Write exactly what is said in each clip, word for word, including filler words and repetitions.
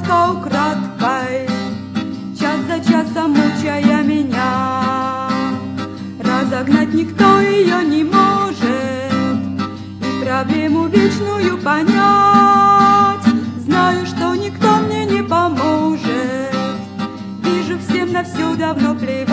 тоска украдкой, час за часом мучая меня. Разогнать никто ее не может, и проблему вечную понять. Знаю, что никто мне не поможет, вижу, всем на все давно плевать.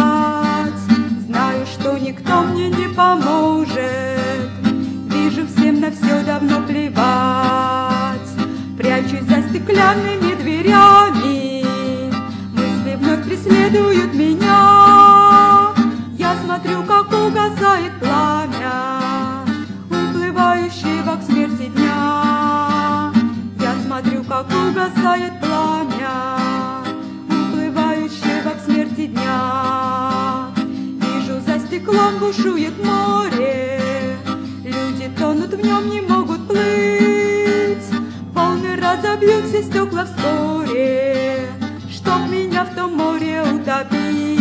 Знаю, что никто мне не поможет, вижу, всем на все давно плевать. Прячусь за стеклянными дверями, мысли вновь преследуют меня. Я смотрю, как угасает пламя уплывающего к смерти дня. Я смотрю, как угасает пламя уплывающего к смерти дня. Вижу, за стеклом бушует море, люди тонут в нем, не могут плыть. Волны разобьют все стекла вскоре, чтоб меня в том море утопить.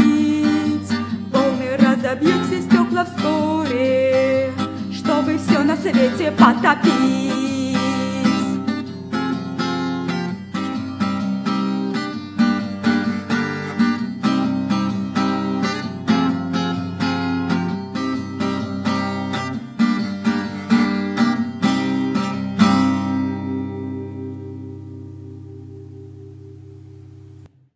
Волны разобьют все стекла вскоре, чтобы все на свете потопить.